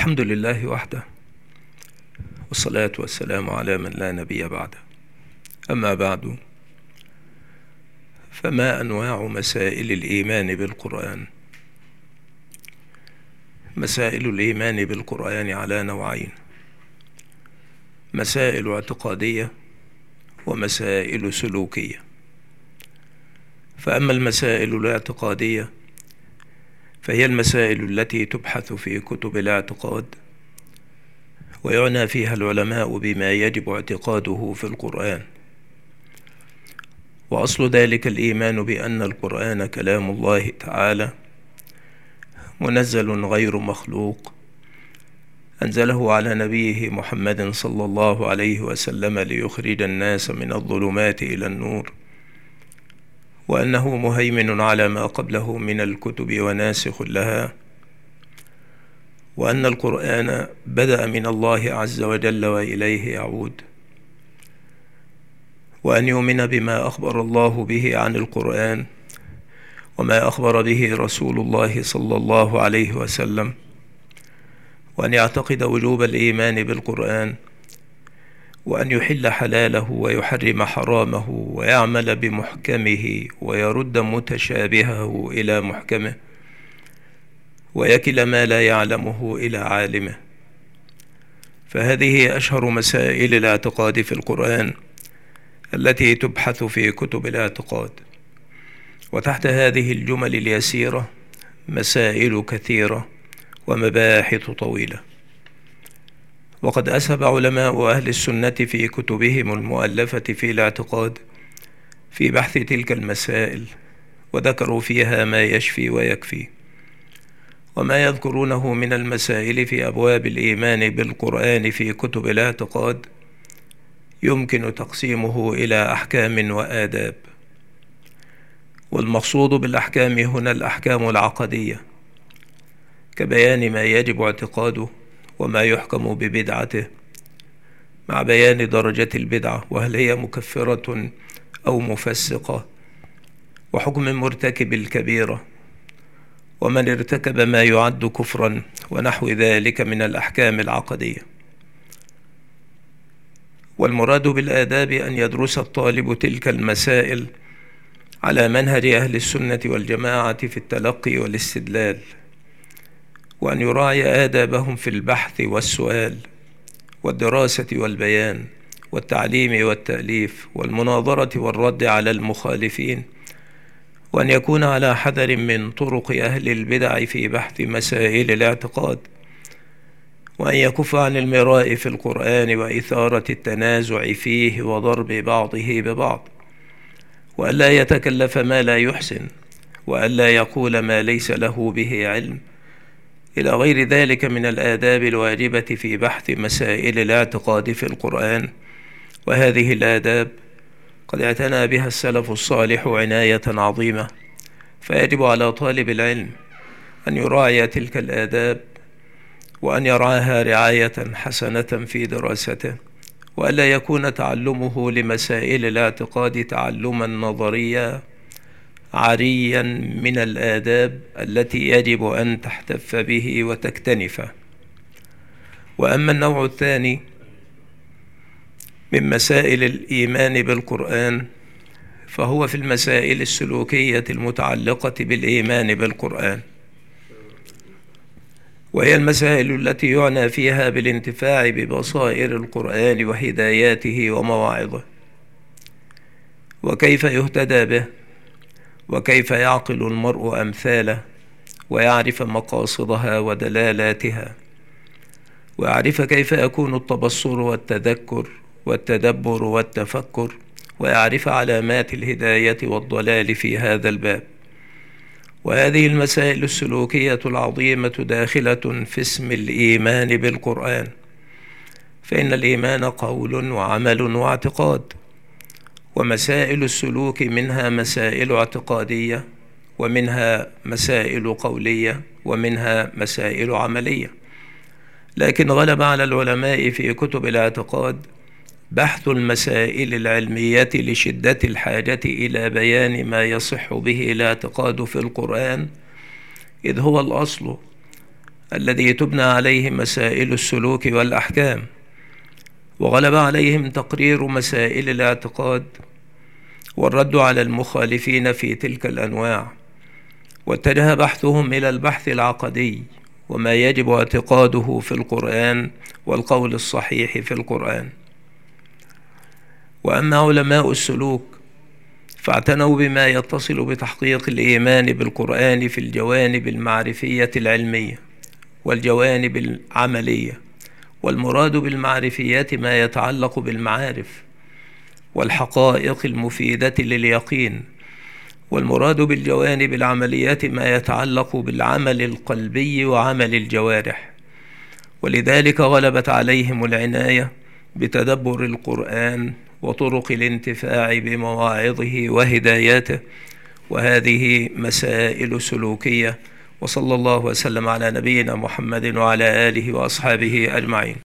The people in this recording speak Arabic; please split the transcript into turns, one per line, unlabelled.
الحمد لله وحده، والصلاة والسلام على من لا نبي بعده. أما بعد، فما أنواع مسائل الإيمان بالقرآن؟ مسائل الإيمان بالقرآن على نوعين: مسائل اعتقادية ومسائل سلوكية. فأما المسائل الاعتقادية فهي المسائل التي تبحث في كتب الاعتقاد، ويعنى فيها العلماء بما يجب اعتقاده في القرآن. وأصل ذلك الإيمان بأن القرآن كلام الله تعالى منزل غير مخلوق، أنزله على نبيه محمد صلى الله عليه وسلم ليخرج الناس من الظلمات إلى النور، وأنه مهيمن على ما قبله من الكتب وناسخ لها، وأن القرآن بدأ من الله عز وجل وإليه يعود، وأن يؤمن بما أخبر الله به عن القرآن وما أخبر به رسول الله صلى الله عليه وسلم، وأن يعتقد وجوب الإيمان بالقرآن، وأن يحل حلاله ويحرم حرامه، ويعمل بمحكمه ويرد متشابهه إلى محكمه، ويكل ما لا يعلمه إلى عالمه. فهذه أشهر مسائل الاعتقاد في القرآن التي تبحث في كتب الاعتقاد. وتحت هذه الجمل اليسيرة مسائل كثيرة ومباحث طويلة. وقد أسهب علماء أهل السنة في كتبهم المؤلفة في الاعتقاد في بحث تلك المسائل، وذكروا فيها ما يشفي ويكفي. وما يذكرونه من المسائل في أبواب الإيمان بالقرآن في كتب الاعتقاد يمكن تقسيمه إلى أحكام وآداب. والمقصود بالأحكام هنا الأحكام العقدية، كبيان ما يجب اعتقاده وما يحكم ببدعته، مع بيان درجة البدعة وهل هي مكفرة أو مفسقة، وحكم مرتكب الكبيرة، ومن ارتكب ما يعد كفرا، ونحو ذلك من الأحكام العقدية. والمراد بالآداب أن يدرس الطالب تلك المسائل على منهج أهل السنة والجماعة في التلقي والاستدلال، وأن يراعي آدابهم في البحث والسؤال والدراسة والبيان والتعليم والتأليف والمناظرة والرد على المخالفين، وأن يكون على حذر من طرق أهل البدع في بحث مسائل الاعتقاد، وأن يكف عن المراء في القرآن وإثارة التنازع فيه وضرب بعضه ببعض، وألا يتكلف ما لا يحسن، وألا يقول ما ليس له به علم، إلى غير ذلك من الآداب الواجبة في بحث مسائل الاعتقاد في القرآن. وهذه الآداب قد اعتنى بها السلف الصالح عناية عظيمة، فيجب على طالب العلم أن يراعي تلك الآداب، وأن يرعاها رعاية حسنة في دراسته، وألا يكون تعلمه لمسائل الاعتقاد تعلما نظريا عاريا من الآداب التي يجب أن تحتف به وتكتنفه. وأما النوع الثاني من مسائل الإيمان بالقرآن فهو في المسائل السلوكية المتعلقة بالإيمان بالقرآن، وهي المسائل التي يعنى فيها بالانتفاع ببصائر القرآن وهداياته ومواعظه، وكيف يهتدى به، وكيف يعقل المرء أمثاله ويعرف مقاصدها ودلالاتها، ويعرف كيف يكون التبصر والتذكر والتدبر والتفكر، ويعرف علامات الهداية والضلال في هذا الباب. وهذه المسائل السلوكية العظيمة داخلة في اسم الإيمان بالقرآن، فإن الإيمان قول وعمل واعتقاد، ومسائل السلوك منها مسائل اعتقادية، ومنها مسائل قولية، ومنها مسائل عملية. لكن غلب على العلماء في كتب الاعتقاد بحث المسائل العلمية لشدة الحاجة إلى بيان ما يصح به الاعتقاد في القرآن، إذ هو الأصل الذي تبنى عليه مسائل السلوك والأحكام، وغلب عليهم تقرير مسائل الاعتقاد والرد على المخالفين في تلك الأنواع، واتجه بحثهم إلى البحث العقدي وما يجب اعتقاده في القرآن والقول الصحيح في القرآن. وأما علماء السلوك فاعتنوا بما يتصل بتحقيق الإيمان بالقرآن في الجوانب المعرفية العلمية والجوانب العملية. والمراد بالمعرفيات ما يتعلق بالمعارف والحقائق المفيدة لليقين، والمراد بالجوانب العمليات ما يتعلق بالعمل القلبي وعمل الجوارح. ولذلك غلبت عليهم العناية بتدبر القرآن وطرق الانتفاع بمواعظه وهداياته، وهذه مسائل سلوكية. وصلى الله وسلم على نبينا محمد وعلى آله وأصحابه أجمعين.